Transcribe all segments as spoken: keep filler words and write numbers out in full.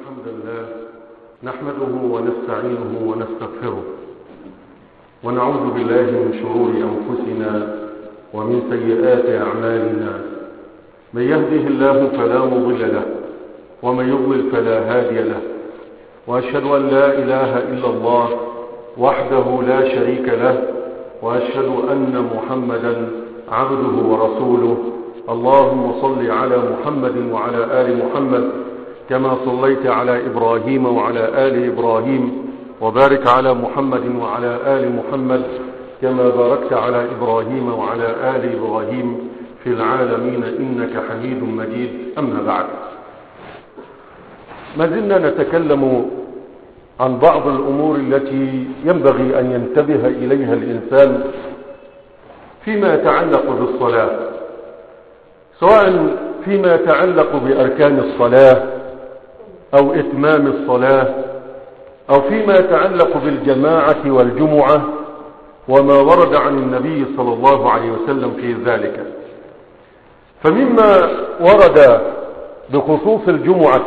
الحمد لله نحمده ونستعينه ونستغفره ونعوذ بالله من شرور أنفسنا ومن سيئات أعمالنا. من يهده الله فلا مضل له ومن يضلل فلا هادي له، وأشهد أن لا إله إلا الله وحده لا شريك له، وأشهد أن محمدا عبده ورسوله. اللهم صل على محمد وعلى آل محمد كما صليت على إبراهيم وعلى آل إبراهيم، وبارك على محمد وعلى آل محمد كما باركت على إبراهيم وعلى آل إبراهيم في العالمين إنك حميد مجيد. أما بعد، ما زلنا نتكلم عن بعض الأمور التي ينبغي أن ينتبه إليها الإنسان فيما يتعلق بالصلاة، سواء فيما يتعلق بأركان الصلاة أو إتمام الصلاة، أو فيما يتعلق بالجماعة والجمعة وما ورد عن النبي صلى الله عليه وسلم في ذلك. فمما ورد بخصوص الجمعة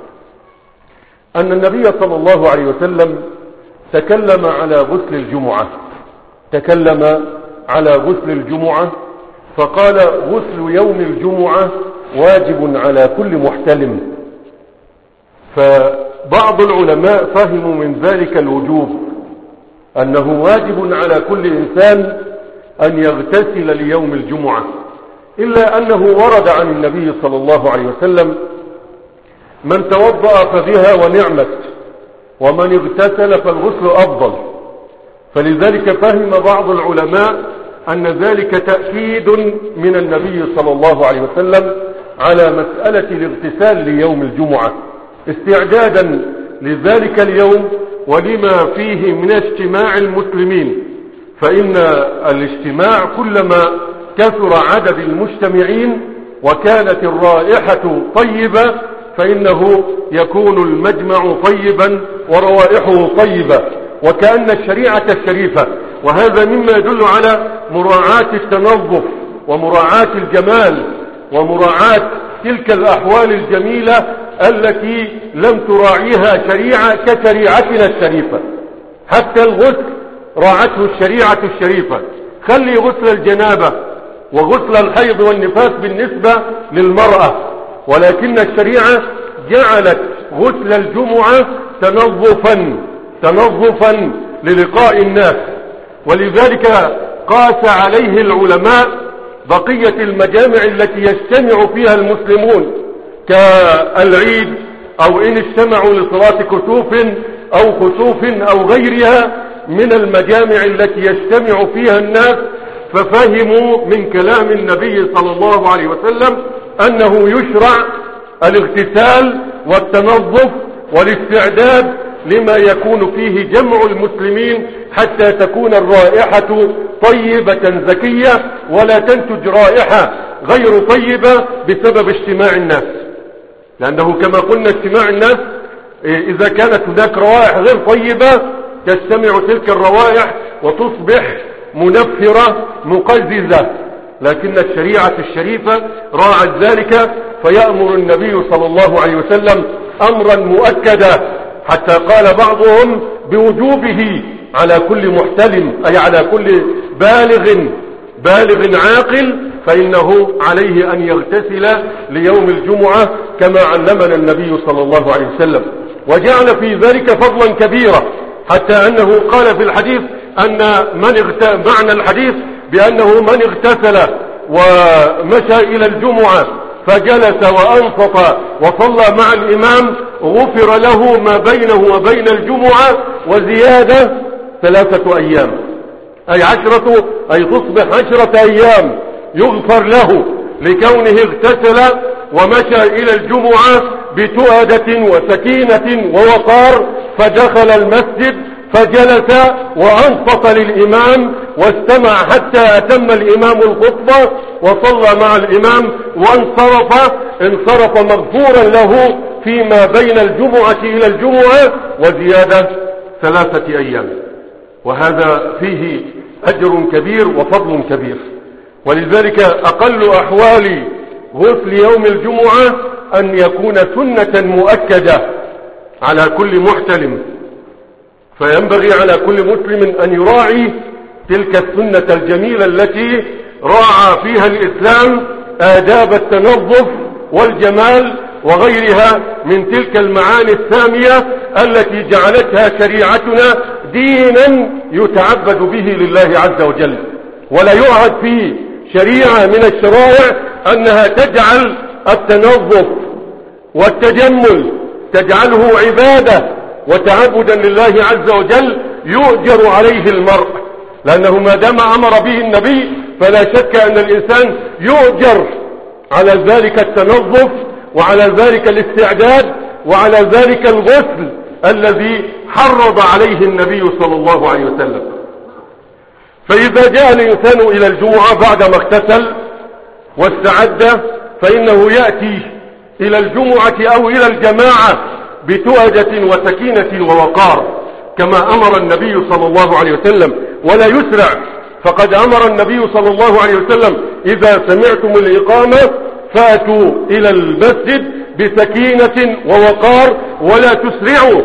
أن النبي صلى الله عليه وسلم تكلم على غسل الجمعة تكلم على غسل الجمعة فقال: غسل يوم الجمعة واجب على كل محتلم. فبعض العلماء فهموا من ذلك الوجوب، أنه واجب على كل إنسان أن يغتسل ليوم الجمعة، إلا أنه ورد عن النبي صلى الله عليه وسلم: من توضأ فبها ونعمت، ومن اغتسل فالغسل أفضل. فلذلك فهم بعض العلماء أن ذلك تأكيد من النبي صلى الله عليه وسلم على مسألة الاغتسال ليوم الجمعة، استعدادا لذلك اليوم ولما فيه من اجتماع المسلمين. فإن الاجتماع كلما كثر عدد المجتمعين وكانت الرائحة طيبة فإنه يكون المجمع طيبا وروائحه طيبة، وكأن الشريعة الشريفة. وهذا مما يدل على مراعاة التنظف ومراعاة الجمال ومراعاة تلك الأحوال الجميلة التي لم تراعيها شريعة كشريعتنا الشريفة. حتى الغسل راعته الشريعة الشريفة، خلي غسل الجنابة وغسل الحيض والنفاس بالنسبة للمرأة، ولكن الشريعة جعلت غسل الجمعة تنظفا تنظفا للقاء الناس. ولذلك قاس عليه العلماء بقية المجامع التي يجتمع فيها المسلمون كالعيد، أو إن اجتمعوا لصلاة كسوف أو خسوف أو غيرها من المجامع التي يجتمع فيها الناس. ففهموا من كلام النبي صلى الله عليه وسلم أنه يشرع الاغتسال والتنظف والاستعداد لما يكون فيه جمع المسلمين، حتى تكون الرائحة طيبة زكية، ولا تنتج رائحة غير طيبة بسبب اجتماع الناس. لأنه كما قلنا اجتماع الناس إذا كانت هناك روائح غير طيبة تجتمع تلك الروائح وتصبح منفرة مقززة، لكن الشريعة الشريفة راعت ذلك، فيأمر النبي صلى الله عليه وسلم أمرا مؤكدا، حتى قال بعضهم بوجوبه على كل محتلم، أي على كل بالغ بالغ عاقل، فإنه عليه أن يغتسل ليوم الجمعة كما علمنا النبي صلى الله عليه وسلم. وجعل في ذلك فضلا كبيرا، حتى أنه قال في الحديث أن من اغت... معنى الحديث بأنه من اغتسل ومشى إلى الجمعة فجلس وأنصت وصلى مع الإمام غفر له ما بينه وبين الجمعة وزيادة ثلاثة أيام، أي عشرة أي تصبح عشرة أيام يغفر له لكونه اغتسل ومشى إلى الجمعة بتؤدة وسكينة ووقار، فدخل المسجد فجلس وأنصت للإمام واستمع حتى أتم الإمام الخطبة وصلى مع الإمام وانصرف انصرف مغفورا له فيما بين الجمعة إلى الجمعة وزيادة ثلاثة أيام. وهذا فيه أجر كبير وفضل كبير. ولذلك أقل أحوال غسل يوم الجمعة أن يكون سنة مؤكدة، على كل محتلم، فينبغي على كل مسلم أن يراعي تلك السنة الجميلة التي راعى فيها الإسلام آداب التنظف والجمال وغيرها من تلك المعاني السامية التي جعلتها شريعتنا دينا يتعبد به لله عز وجل. ولا يعهد في شريعة من الشرائع أنها تجعل التنظف والتجمل تجعله عبادة وتعبدا لله عز وجل يؤجر عليه المرء، لأنه ما دام أمر به النبي فلا شك أن الإنسان يؤجر على ذلك التنظف وعلى ذلك الاستعداد وعلى ذلك الغسل الذي حرض عليه النبي صلى الله عليه وسلم. فإذا جاء الإنسان إلى الجمعة بعدما اغتسل واستعد فإنه يأتي إلى الجمعة أو إلى الجماعة بتؤدة وسكينة ووقار كما أمر النبي صلى الله عليه وسلم، ولا يسرع. فقد أمر النبي صلى الله عليه وسلم إذا سمعتم الإقامة فأتوا إلى المسجد بسكينة ووقار ولا تسرعوا،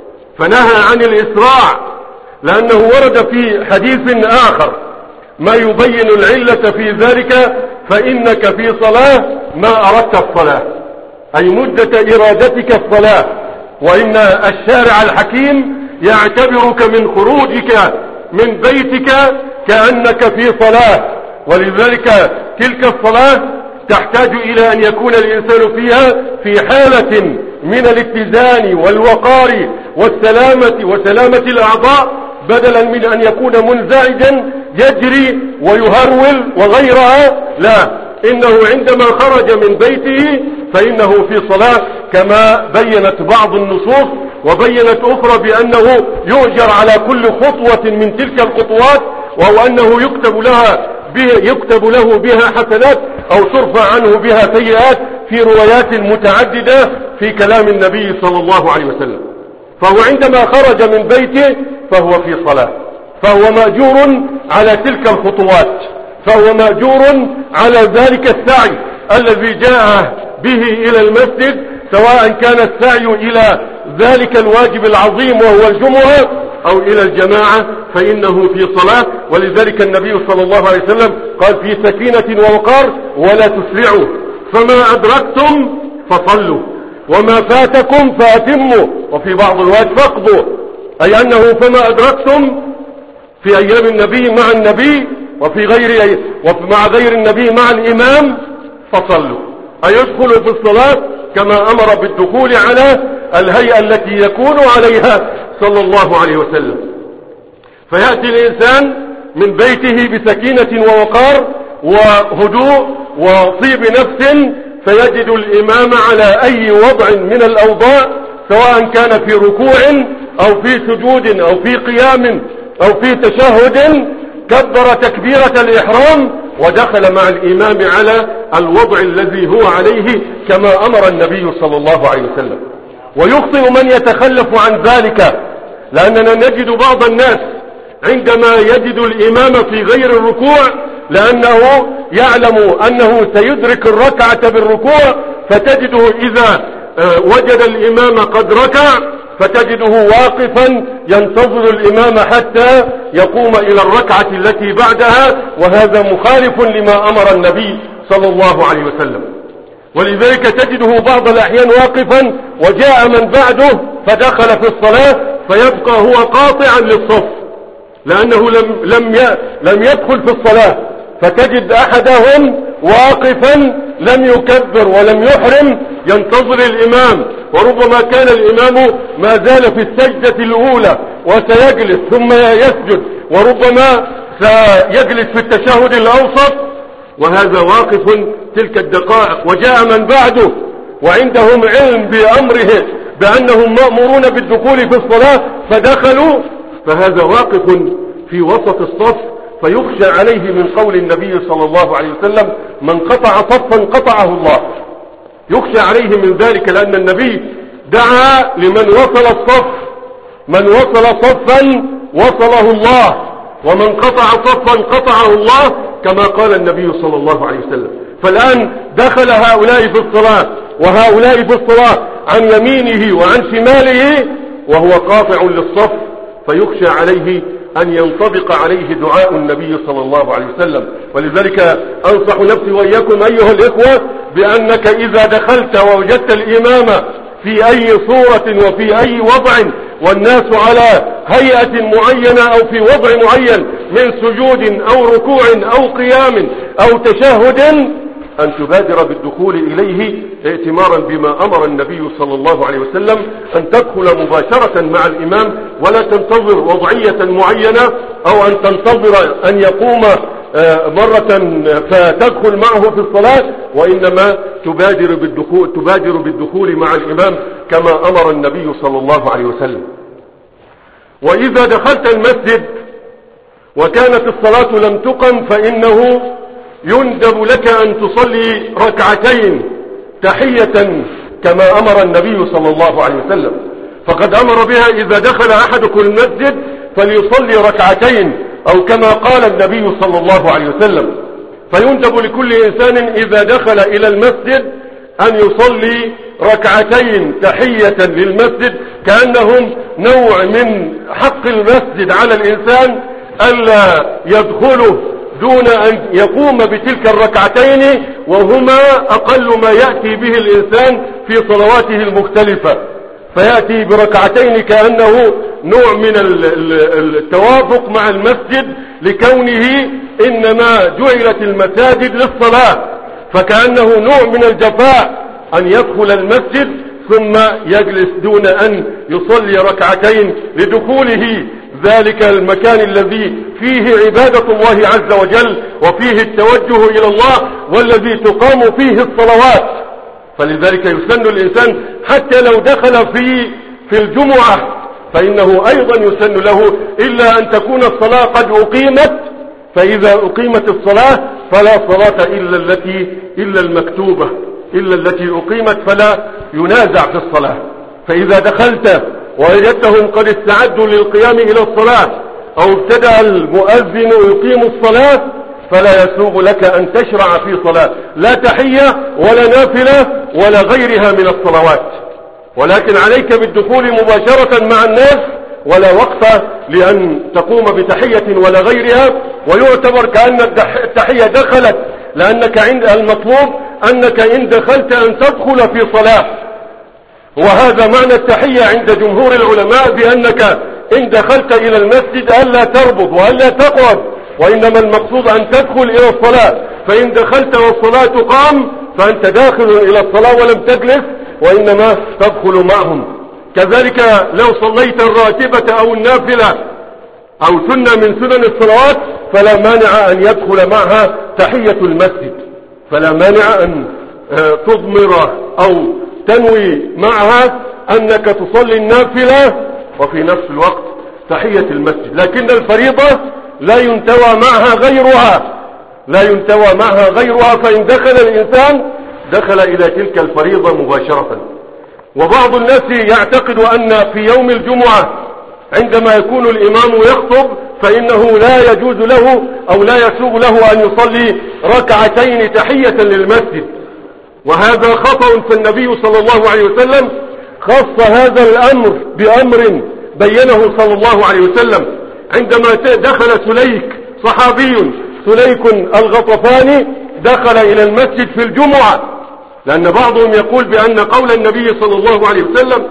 فنهى عن الإسراع، لأنه ورد في حديث آخر ما يبين العلة في ذلك: فإنك في صلاة ما أردت الصلاة، أي مدة إرادتك الصلاة، وإن الشارع الحكيم يعتبرك من خروجك من بيتك كأنك في صلاة. ولذلك تلك الصلاة تحتاج إلى أن يكون الإنسان فيها في حالة من الاتزان والوقار والسلامة وسلامة الأعضاء، بدلا من أن يكون منزعجا يجري ويهرول وغيرها. لا، إنه عندما خرج من بيته فإنه في صلاة، كما بينت بعض النصوص وبينت أخرى بأنه يؤجر على كل خطوة من تلك الخطوات، وهو أنه يكتب لها يكتب له بها حسنات أو ترفع عنه بها سيئات، في روايات متعددة في كلام النبي صلى الله عليه وسلم. فهو عندما خرج من بيته فهو في صلاة، فهو مأجور على تلك الخطوات، فهو مأجور على ذلك السعي الذي جاء به إلى المسجد، سواء كان السعي إلى ذلك الواجب العظيم وهو الجمعة أو إلى الجماعة، فإنه في صلاة. ولذلك النبي صلى الله عليه وسلم قال: في سكينة ووقار ولا تسرعوا، فما أدركتم فصلوا وما فاتكم فأتموا، وفي بعض الوقت فاقضوا، أي أنه فما أدركتم في أيام النبي مع النبي وفي غير ومع غير النبي مع الإمام فصلوا، أي يدخلوا في الصلاة كما أمر بالدخول على الهيئة التي يكون عليها صلى الله عليه وسلم. فيأتي الإنسان من بيته بسكينة ووقار وهدوء وطيب نفس، فيجد الإمام على أي وضع من الأوضاع، سواء كان في ركوع أو في سجود أو في قيام أو في تشهد، كبر تكبيرة الإحرام ودخل مع الإمام على الوضع الذي هو عليه كما أمر النبي صلى الله عليه وسلم. ويخطئ من يتخلف عن ذلك، لأننا نجد بعض الناس عندما يجد الإمام في غير الركوع، لأنه يعلم أنه سيدرك الركعة بالركوع، فتجده إذا وجد الإمام قد ركع فتجده واقفا ينتظر الإمام حتى يقوم إلى الركعة التي بعدها، وهذا مخالف لما أمر النبي صلى الله عليه وسلم. ولذلك تجده بعض الأحيان واقفا وجاء من بعده فدخل في الصلاة فيبقى هو قاطعا للصف، لأنه لم, لم, لم يدخل في الصلاة، فتجد أحدهم واقفا لم يكبر ولم يحرم ينتظر الإمام، وربما كان الإمام ما زال في السجدة الأولى وسيجلس ثم يسجد، وربما سيجلس في التشهد الأوسط، وهذا واقف تلك الدقائق. وجاء من بعده وعندهم علم بأمره بأنهم مأمورون بالدخول في الصلاة فدخلوا، فهذا واقف في وسط الصف، فيخشى عليه من قول النبي صلى الله عليه وسلم: من قطع صفا قطعه الله. يخشى عليه من ذلك، لأن النبي دعا لمن وصل الصف، من وصل صفا وصله الله، ومن قطع صفا قطعه الله، كما قال النبي صلى الله عليه وسلم. فالآن دخل هؤلاء في الصلاة وهؤلاء في الصلاة، عن يمينه وعن شماله وهو قاطع للصف، فيخشى عليه أن ينطبق عليه دعاء النبي صلى الله عليه وسلم. ولذلك أنصح نفسي وإياكم أيها الإخوة بأنك إذا دخلت ووجدت الإمام في أي صورة وفي أي وضع والناس على هيئة معينة أو في وضع معين من سجود أو ركوع أو قيام أو تشهد، أن تبادر بالدخول إليه ائتمارا بما أمر النبي صلى الله عليه وسلم، أن تدخل مباشرة مع الإمام ولا تنتظر وضعية معينة أو أن تنتظر أن يقوم مرة فتدخل معه في الصلاة، وإنما تبادر بالدخول, تبادر بالدخول مع الإمام كما أمر النبي صلى الله عليه وسلم. وإذا دخلت المسجد وكانت الصلاة لم تقم فإنه يندب لك أن تصلي ركعتين تحية كما أمر النبي صلى الله عليه وسلم، فقد أمر بها إذا دخل أحدكم المسجد فليصلي ركعتين أو كما قال النبي صلى الله عليه وسلم. فيندب لكل إنسان إذا دخل إلى المسجد أن يصلي ركعتين تحية للمسجد، كأنهم نوع من حق المسجد على الإنسان ألا يدخله دون أن يقوم بتلك الركعتين، وهما أقل ما يأتي به الإنسان في صلواته المختلفة، فيأتي بركعتين كأنه نوع من التوافق مع المسجد لكونه إنما جعلت المساجد للصلاة، فكأنه نوع من الجفاء أن يدخل المسجد ثم يجلس دون أن يصلي ركعتين لدخوله ذلك المكان الذي فيه عبادة الله عز وجل وفيه التوجه إلى الله والذي تقام فيه الصلوات. فلذلك يسن الإنسان حتى لو دخل في في الجمعة فإنه أيضا يسن له إلا أن تكون الصلاة قد أقيمت، فإذا أقيمت الصلاة فلا صلاة إلا التي إلا المكتوبة إلا التي أقيمت فلا ينازع في الصلاة. فإذا دخلت ووجدتهم قد استعدوا للقيام إلى الصلاة أو ابتدأ المؤذن يقيم الصلاة فلا يسوغ لك أن تشرع في صلاة لا تحية ولا نافلة ولا غيرها من الصلوات، ولكن عليك بالدخول مباشرة مع الناس ولا وقت لأن تقوم بتحية ولا غيرها، ويعتبر كأن التحية دخلت، لأنك عند المطلوب أنك إن دخلت أن تدخل في صلاة. وهذا معنى التحية عند جمهور العلماء، بأنك إن دخلت إلى المسجد ألا تربط وألا تقعد، وإنما المقصود أن تدخل إلى الصلاة، فإن دخلت والصلاة تقام فأنت داخل إلى الصلاة ولم تجلس وإنما تدخل معهم. كذلك لو صليت الراتبة أو النافلة أو سنة من سنن الصلوات فلا مانع أن يدخل معها تحية المسجد، فلا مانع أن تضمر أو تنوي معها أنك تصلي النافلة وفي نفس الوقت تحية المسجد. لكن الفريضة لا ينتوى معها غيرها لا ينتوى معها غيرها فإن دخل الإنسان دخل إلى تلك الفريضة مباشرة. وبعض الناس يعتقد أن في يوم الجمعة عندما يكون الإمام يخطب فإنه لا يجوز له أو لا يسوغ له أن يصلي ركعتين تحية للمسجد، وهذا خطأ. فالنبي صلى الله عليه وسلم خص هذا الأمر بأمر بينه صلى الله عليه وسلم عندما دخل سليك صحابي سليك الغطفاني دخل إلى المسجد في الجمعة، لأن بعضهم يقول بأن قول النبي صلى الله عليه وسلم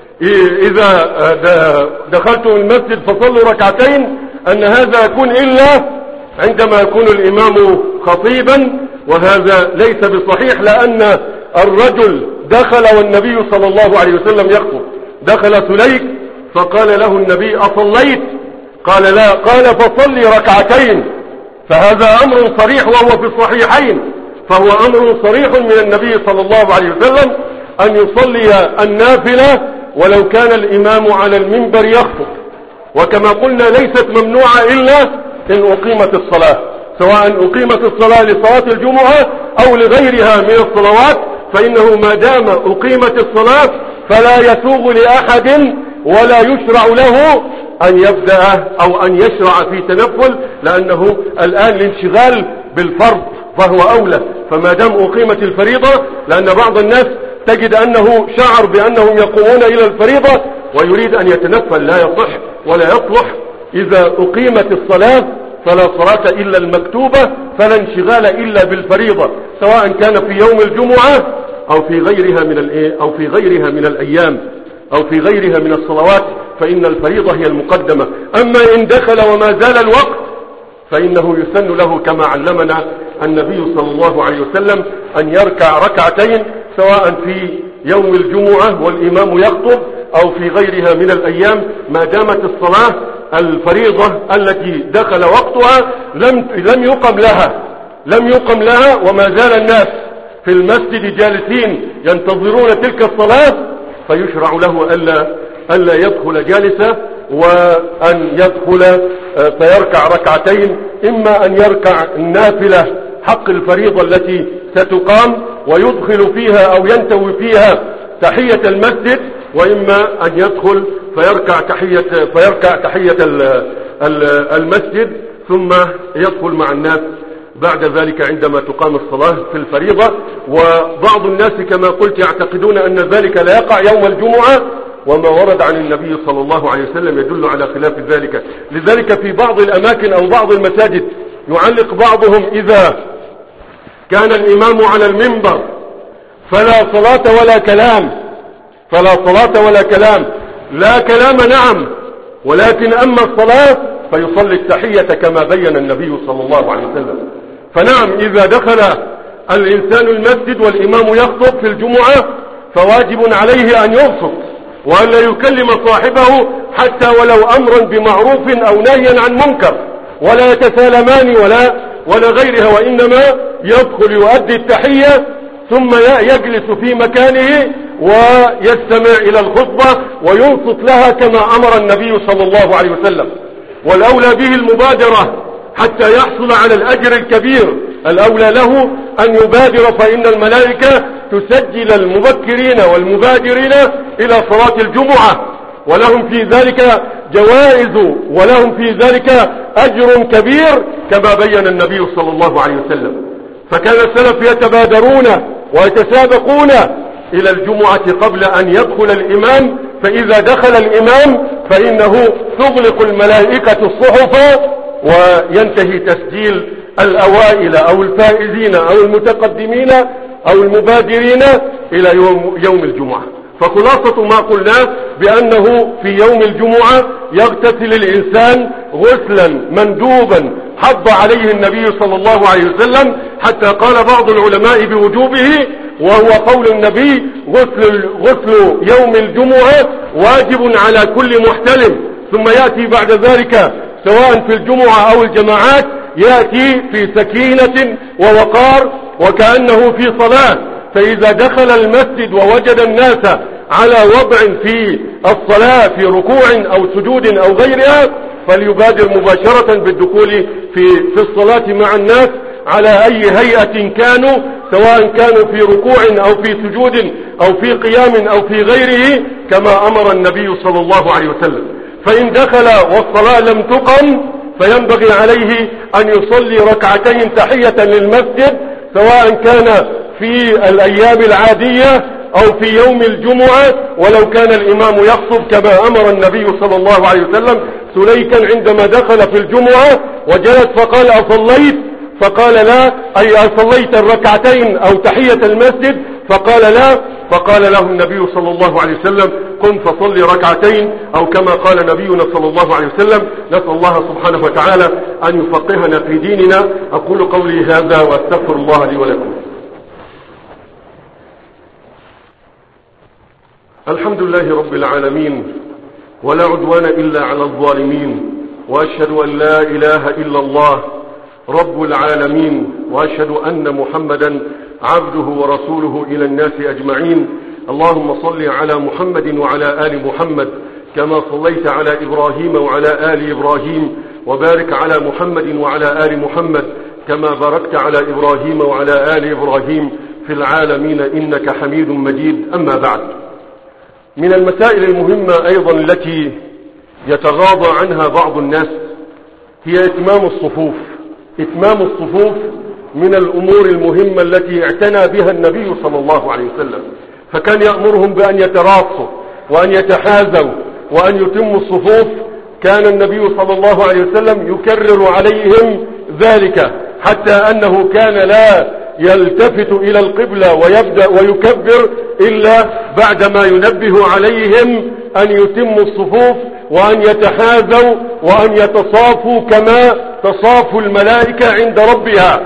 إذا دخلتم المسجد فصلوا ركعتين أن هذا يكون إلا عندما يكون الإمام خطيبا، وهذا ليس بصحيح، لأن الرجل دخل والنبي صلى الله عليه وسلم يخطب. دخل سليك فقال له النبي أصليت؟ قال لا، قال فصلي ركعتين. فهذا أمر صريح وهو في الصحيحين، فهو أمر صريح من النبي صلى الله عليه وسلم أن يصلي النافلة ولو كان الإمام على المنبر يخطب. وكما قلنا ليست ممنوعة إلا إن أقيمت الصلاة، سواء أقيمت الصلاة لصلاة الجمعة أو لغيرها من الصلوات، فإنه ما دام أقيمت الصلاة فلا يسوغ لأحد ولا يشرع له أن يبدأ أو أن يشرع في تنفل، لأنه الآن الانشغال بالفرض فهو أولى. فما دام أقيمت الفريضة، لأن بعض الناس تجد أنه شعر بأنهم يقومون إلى الفريضة ويريد أن يتنفل، لا يصح ولا يصلح. إذا أقيمت الصلاة فلا صلاة إلا المكتوبة، فلا انشغال إلا بالفريضة، سواء كان في يوم الجمعة أو في غيرها من الإيه أو في غيرها من الأيام أو في غيرها من الصلوات، فإن الفريضة هي المقدمة. أما إن دخل وما زال الوقت فإنه يسن له كما علمنا النبي صلى الله عليه وسلم أن يركع ركعتين، سواء في يوم الجمعة والإمام يخطب أو في غيرها من الأيام، ما دامت الصلاة الفريضة التي دخل وقتها لم لم يقم لها لم يقم لها وما زال الناس في المسجد جالسين ينتظرون تلك الصلاة، فيشرع له ألا ألا يدخل جالسا، وأن يدخل فيركع ركعتين، إما أن يركع النافلة حق الفريضة التي ستقام ويدخل فيها أو ينتوي فيها تحية المسجد، وإما أن يدخل فيركع تحية فيركع تحية المسجد ثم يدخل مع الناس بعد ذلك عندما تقام الصلاة في الفريضة. وبعض الناس كما قلت يعتقدون أن ذلك لا يقع يوم الجمعة، وما ورد عن النبي صلى الله عليه وسلم يدل على خلاف ذلك. لذلك في بعض الأماكن أو بعض المساجد يعلق بعضهم إذا كان الإمام على المنبر فلا صلاة ولا كلام فلا صلاة ولا كلام لا كلام نعم، ولكن أما الصلاة فيصلي التحية كما بين النبي صلى الله عليه وسلم. فنعم إذا دخل الإنسان المسجد والإمام يخطب في الجمعة فواجب عليه أن ينصت وأن لا يكلم صاحبه حتى ولو أمرا بمعروف أو نهيا عن منكر، ولا يتسالمان ولا ولا غيرها، وإنما يدخل يؤدي التحية ثم يجلس في مكانه ويستمع إلى الخطبة وينصت لها كما أمر النبي صلى الله عليه وسلم. والأولى به المبادرة حتى يحصل على الأجر الكبير، الأولى له أن يبادر، فإن الملائكة تسجل المبكرين والمبادرين إلى صلاة الجمعة، ولهم في ذلك جوائز ولهم في ذلك أجر كبير كما بين النبي صلى الله عليه وسلم. فكان السلف يتبادرون ويتسابقون إلى الجمعة قبل أن يدخل الإمام، فإذا دخل الإمام فإنه تغلق الملائكة الصحف وينتهي تسجيل الأوائل أو الفائزين أو المتقدمين أو المبادرين إلى يوم, يوم الجمعة. فخلاصة ما قلنا بأنه في يوم الجمعة يغتسل الإنسان غسلا مندوبا حض عليه النبي صلى الله عليه وسلم، حتى قال بعض العلماء بوجوبه، وهو قول النبي: غسل, غسل يوم الجمعة واجب على كل محتلم. ثم يأتي بعد ذلك سواء في الجمعة أو الجماعات يأتي في سكينة ووقار وكأنه في صلاة. فإذا دخل المسجد ووجد الناس على وضع في الصلاة في ركوع أو سجود أو غيرها فليبادر مباشرة بالدخول في, في الصلاة مع الناس على أي هيئة كانوا، سواء كانوا في ركوع أو في سجود أو في قيام أو في غيره كما أمر النبي صلى الله عليه وسلم. فإن دخل والصلاة لم تقم فينبغي عليه أن يصلي ركعتين تحية للمسجد، سواء كان في الأيام العادية أو في يوم الجمعة، ولو كان الإمام يخطب كما أمر النبي صلى الله عليه وسلم سليكا عندما دخل في الجمعة وجلس فقال: أصليت؟ فقال: لا. أي أصليت الركعتين أو تحية المسجد؟ فقال: لا. فقال له النبي صلى الله عليه وسلم: قم فصلي ركعتين، أو كما قال نبينا صلى الله عليه وسلم. نسأل الله سبحانه وتعالى أن يفقهنا في ديننا. أقول قولي هذا وأستغفر الله لي ولكم. الحمد لله رب العالمين، ولا عدوان إلا على الظالمين، وأشهد أن لا إله إلا الله رب العالمين، وأشهد أن محمدا عبده ورسوله إلى الناس أجمعين. اللهم صل على محمد وعلى آل محمد كما صليت على إبراهيم وعلى آل إبراهيم، وبارك على محمد وعلى آل محمد كما باركت على إبراهيم وعلى آل إبراهيم في العالمين إنك حميد مجيد. أما بعد، من المسائل المهمة أيضا التي يتغاضى عنها بعض الناس هي إتمام الصفوف. إتمام الصفوف من الأمور المهمة التي اعتنى بها النبي صلى الله عليه وسلم، فكان يأمرهم بأن يتراصوا وأن يتحازوا وأن يتموا الصفوف. كان النبي صلى الله عليه وسلم يكرر عليهم ذلك، حتى أنه كان لا يلتفت إلى القبلة ويبدأ ويكبر إلا بعدما ينبه عليهم أن يتموا الصفوف وأن يتحاذوا وأن يتصافوا كما تصافوا الملائكة عند ربها.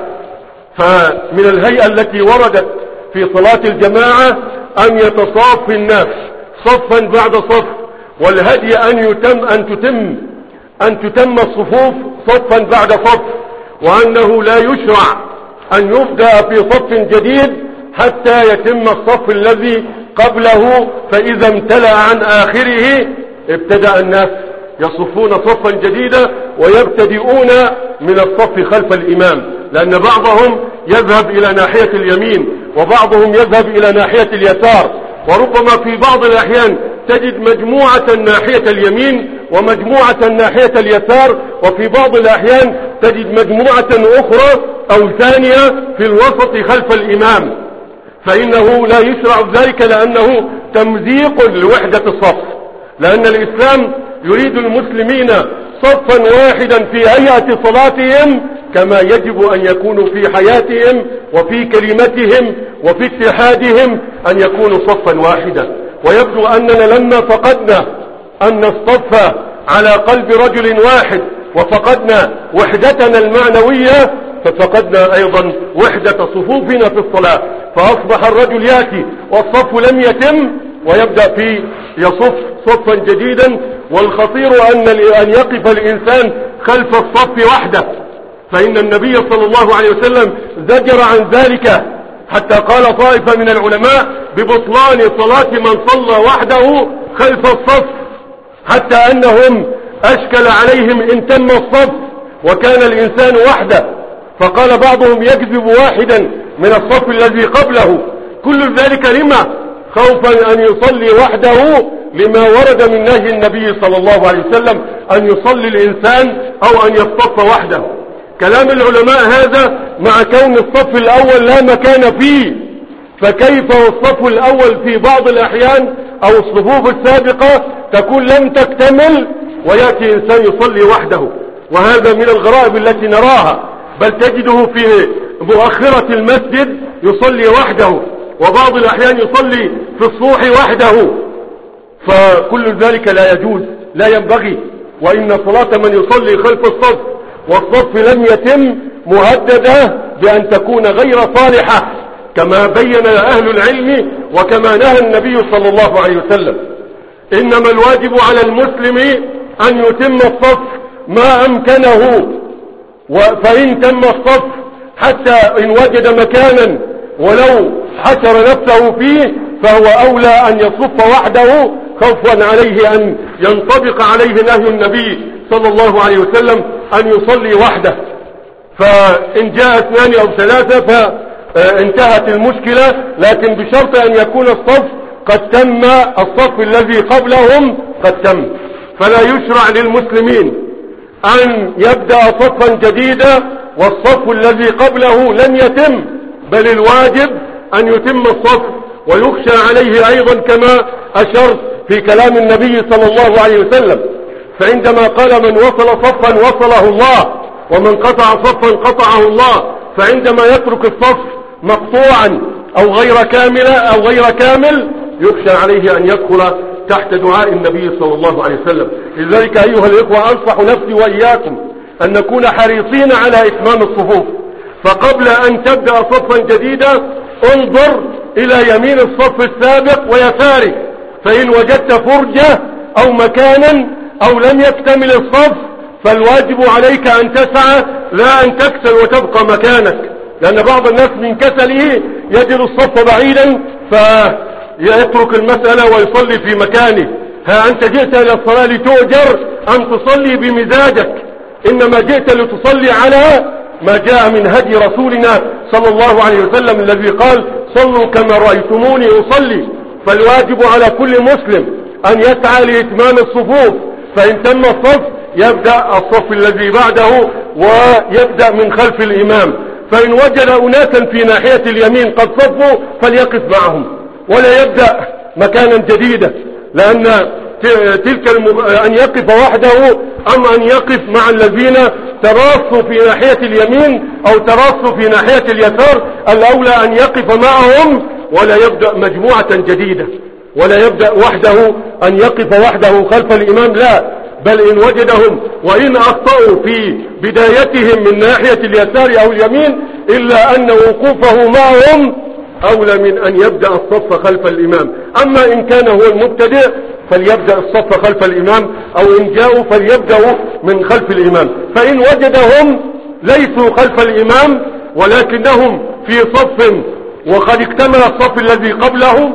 فمن الهيئة التي وردت في صلاة الجماعة أن يتصافي الناس صفا بعد صف، والهدي أن يتم أن تتم أن تتم الصفوف صفا بعد صف، وأنه لا يشرع أن يبدأ في صف جديد حتى يتم الصف الذي قبله، فإذا امتلأ عن آخره ابتدأ الناس يصفون صفا جديدا ويبتدئون من الصف خلف الإمام، لأن بعضهم يذهب إلى ناحية اليمين وبعضهم يذهب إلى ناحية اليسار، وربما في بعض الأحيان تجد مجموعة ناحية اليمين ومجموعة ناحية اليسار، وفي بعض الأحيان تجد مجموعة أخرى أو ثانية في الوسط خلف الإمام، فإنه لا يشرع ذلك لأنه تمزيق لوحدة الصف، لأن الإسلام يريد المسلمين صفا واحدا في هيئة صلاتهم كما يجب أن يكونوا في حياتهم وفي كلمتهم وفي اتحادهم أن يكونوا صفا واحدا. ويبدو أننا لما فقدنا أن نصطف على قلب رجل واحد وفقدنا وحدتنا المعنوية ففقدنا أيضا وحدة صفوفنا في الصلاة، فأصبح الرجل يأتي والصف لم يتم ويبدأ في يصف صفا جديدا. والخطير أن أن يقف الإنسان خلف الصف وحده، فإن النبي صلى الله عليه وسلم زجر عن ذلك، حتى قال طائفة من العلماء ببطلان صلاة من صلى وحده خلف الصف، حتى أنهم أشكل عليهم إن تم الصف وكان الإنسان وحده، فقال بعضهم يكذب واحدا من الصف الذي قبله. كل ذلك لما؟ خوفا أن يصلي وحده، لما ورد من نهي النبي صلى الله عليه وسلم أن يصلي الإنسان أو أن يصطف وحده. كلام العلماء هذا مع كون الصف الأول لا مكان فيه، فكيف والصف الأول في بعض الأحيان أو الصفوف السابقة تكون لم تكتمل ويأتي إنسان يصلي وحده؟ وهذا من الغرائب التي نراها، بل تجده في مؤخرة المسجد يصلي وحده، وبعض الأحيان يصلي في الصوح وحده، فكل ذلك لا يجوز لا ينبغي. وإن صلاة من يصلي خلف الصف والصف لم يتم مهددة بأن تكون غير صالحة، كما بين أهل العلم وكما نهى النبي صلى الله عليه وسلم. إنما الواجب على المسلم أن يتم الصف ما أمكنه، فإن تم الصف حتى إن وجد مكانا ولو حشر نفسه فيه فهو أولى أن يصف وحده، خوفا عليه أن ينطبق عليه نهي النبي صلى الله عليه وسلم أن يصلي وحده. فإن جاء اثنان أو ثلاثة فانتهت المشكلة، لكن بشرط أن يكون الصف قد تم، الصف الذي قبلهم قد تم. فلا يشرع للمسلمين أن يبدأ صفا جديدا والصف الذي قبله لم يتم، بل الواجب أن يتم الصف. ويخشى عليه أيضا كما أشرت في كلام النبي صلى الله عليه وسلم، فعندما قال من وصل صفا وصله الله ومن قطع صفا قطعه الله، فعندما يترك الصف مقطوعا أو غير كامل أو غير كامل يخشى عليه أن يدخل تحت دعاء النبي صلى الله عليه وسلم. لذلك أيها الإخوة أنصح نفسي وإياكم أن نكون حريصين على إتمام الصفوف، فقبل أن تبدأ صفا جديدا انظر إلى يمين الصف السابق ويساره، فإن وجدت فرجة أو مكانا أو لم يكتمل الصف فالواجب عليك أن تسعى لا أن تكسل وتبقى مكانك، لأن بعض الناس من كسله يجد الصف بعيدا فيترك المسألة ويصلي في مكانه. ها أنت جئت إلى الصلاة لتؤجر أم تصلي بمزاجك؟ إنما جئت لتصلي على ما جاء من هدي رسولنا صلى الله عليه وسلم الذي قال صلوا كما رأيتموني أصلي. فالواجب على كل مسلم أن يسعى لإتمام الصفوف، فإن تم الصف يبدأ الصف الذي بعده ويبدأ من خلف الإمام، فإن وجد أناسا في ناحية اليمين قد صفوا فليقف معهم، ولا يبدأ مكانا جديدا، لأن تلك المب... أن يقف وحده أم أن يقف مع الذين تراصوا في ناحية اليمين أو تراصوا في ناحية اليسار، الأولى أن يقف معهم ولا يبدأ مجموعة جديدة، ولا يبدأ وحده أن يقف وحده خلف الإمام، لا، بل إن وجدهم وإن أخطأوا في بدايتهم من ناحية اليسار أو اليمين إلا أن وقوفه معهم أولى من أن يبدأ الصف خلف الإمام. أما إن كان هو المبتدئ فليبدأ الصف خلف الإمام، أو إن جاءوا فليبدأوا من خلف الإمام. فإن وجدهم ليسوا خلف الإمام ولكنهم في صف وقد اكتمل الصف الذي قبله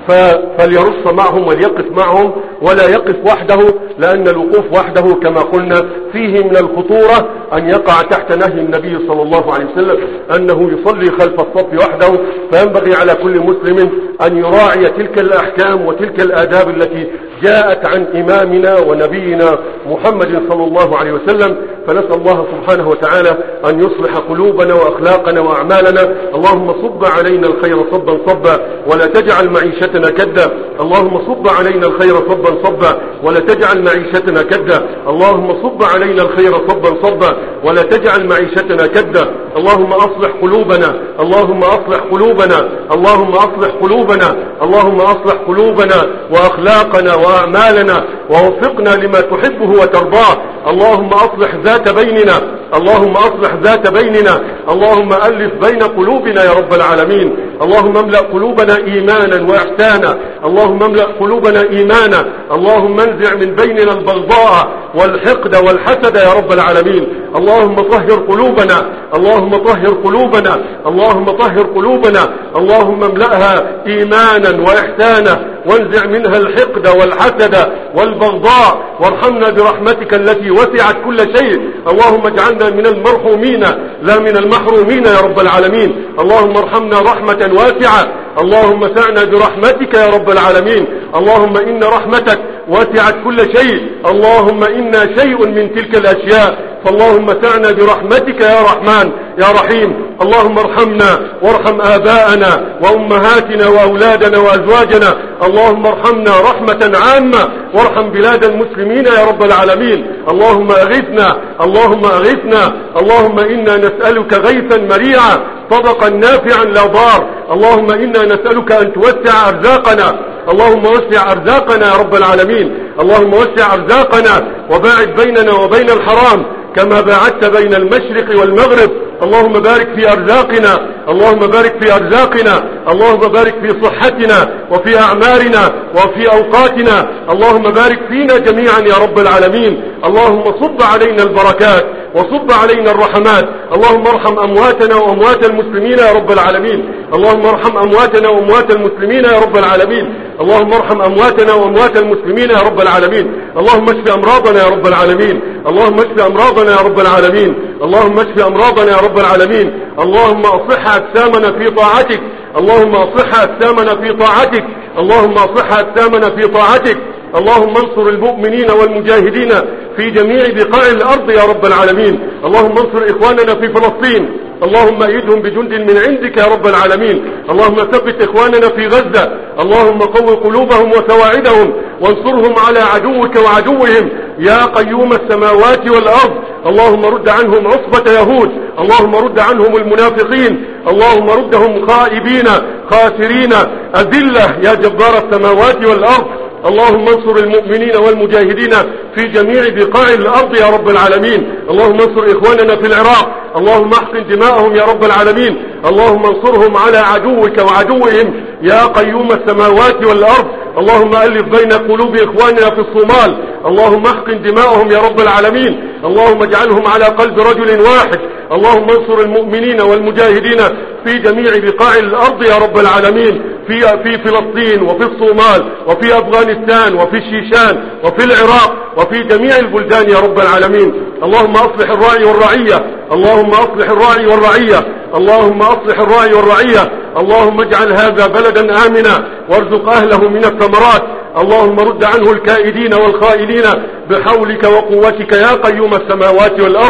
فليرص معهم وليقف معهم ولا يقف وحده، لأن الوقوف وحده كما قلنا فيه من الخطورة أن يقع تحت نهي النبي صلى الله عليه وسلم أنه يصلي خلف الصف وحده. فينبغي على كل مسلم أن يراعي تلك الأحكام وتلك الآداب التي جاءت عن إمامنا ونبينا محمد صلى الله عليه وسلم. فنسأل الله سبحانه وتعالى أن يصلح قلوبنا وأخلاقنا وأعمالنا. اللهم صب علينا الخير صبا صبا ولا تجعل معيشتنا كدا، اللهم صب علينا الخير صبا صبا ولا تجعل معيشتنا كدا، اللهم صب علينا الخير صبا صبا ولا تجعل معيشتنا كدا. اللهم أصلح قلوبنا، اللهم أصلح قلوبنا، اللهم أصلح قلوبنا، اللهم أصلح قلوبنا وأخلاقنا وأعمالنا ووفقنا لما تحبه وترضاه. اللهم أصلح ذات بيننا، اللهم أصلح ذات بيننا، اللهم ألف بين قلوبنا يا رب العالمين. اللهم املأ قلوبنا إيمانا وإحسانا، اللهم املأ قلوبنا إيمانا، اللهم انزع من بيننا البغضاء والحقد والحسد يا رب العالمين. اللهم طهر قلوبنا، اللهم طهر قلوبنا، اللهم طهر قلوبنا، اللهم املأها إيمانا وإحسانا وانزع منها الحقد والحسد والبغضاء، وارحمنا برحمتك التي وسعت كل شيء. اللهم اجعلنا من المرحومين لا من المحرومين يا رب العالمين. اللهم ارحمنا رحمة واسعة، اللهم سعنا برحمتك يا رب العالمين. اللهم إن رحمتك وسعت كل شيء، اللهم إنا شيء من تلك الأشياء، فاللهم سعنا برحمتك يا رحمن يا رحيم. اللهم ارحمنا وارحم آباءنا وأمهاتنا وأولادنا وأزواجنا، اللهم ارحمنا رحمة عامة وارحم بلاد المسلمين يا رب العالمين. اللهم أغثنا، اللهم أغثنا، اللهم إنا نسألك غيثا مريعا طبقا نافعا لا ضار. اللهم إنا نسألك أن توسع أرزاقنا، اللهم وسع أرزاقنا يا رب العالمين. اللهم وسع أرزاقنا وباعد بيننا وبين الحرام كما باعدت بين المشرق والمغرب. اللهم بارك في أرزاقنا، اللهم بارك في أرزاقنا، اللهم بارك في صحتنا وفي أعمارنا وفي أوقاتنا، اللهم بارك فينا جميعا يا رب العالمين. اللهم صب علينا البركات وصب علينا الرحمات. اللهم ارحم أمواتنا وأموات المسلمين يا رب العالمين. اللهم ارحم أمواتنا وأموات المسلمين يا رب العالمين. اللهم ارحم أمواتنا وأموات المسلمين يا رب العالمين. اللهم اشف أمراضنا يا رب العالمين. اللهم اشف أمراضنا يا رب العالمين. اللهم اشف أمراضنا يا رب العالمين. اللهم أصح أجسامنا في طاعتك، اللهم أصح أجسامنا في طاعتك، اللهم أصح أجسامنا في طاعتك. اللهم انصر المؤمنين والمجاهدين في جميع بقاع الأرض يا رب العالمين. اللهم انصر إخواننا في فلسطين، اللهم أيدهم بجند من عندك يا رب العالمين. اللهم ثبت إخواننا في غزة، اللهم قو قلوبهم وسواعدهم وانصرهم على عدوك وعدوهم يا قيوم السماوات والأرض. اللهم رد عنهم عصبة يهود، اللهم رد عنهم المنافقين، اللهم ردهم خائبين خاسرين أذلة يا جبار السماوات والأرض. اللهم انصر المؤمنين والمجاهدين في جميع بقاع الأرض يا رب العالمين. اللهم انصر إخواننا في العراق، اللهم احقن دماءهم يا رب العالمين. اللهم انصرهم على عدوك وعدوهم يا قيوم السماوات والأرض. اللهم ألف بين قلوب إخواننا في الصومال، اللهم احقن دماءهم يا رب العالمين. اللهم اجعلهم على قلب رجل واحد. اللهم انصر المؤمنين والمجاهدين في جميع بقاع الأرض يا رب العالمين، في في فلسطين وفي الصومال وفي أفغانستان وفي الشيشان وفي العراق وفي جميع البلدان يا رب العالمين. اللهم أصلح الراعي والرعية، اللهم أصلح الراعي والرعية، اللهم أصلح الراعي والرعية. اللهم اجعل هذا بلدا آمنا وارزق أهله من الثمرات. اللهم رد عنه الكائدين والخائنين بحولك وقوتك يا قيوم السماوات والأرض.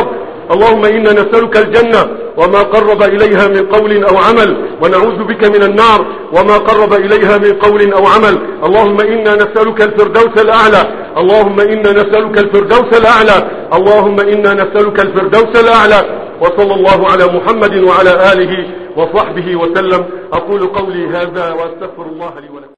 اللهم إنا نسألك الجنة وما قرب إليها من قول أو عمل، ونعوذ بك من النار وما قرب إليها من قول أو عمل. اللهم إنا نسألك الفردوس الأعلى، اللهم إنا نسألك الفردوس الأعلى، اللهم إنا نسألك الفردوس الأعلى. وصلى الله على محمد وعلى آله وصحبه وسلم. أقول قولي هذا وأستغفر الله لي ولكم.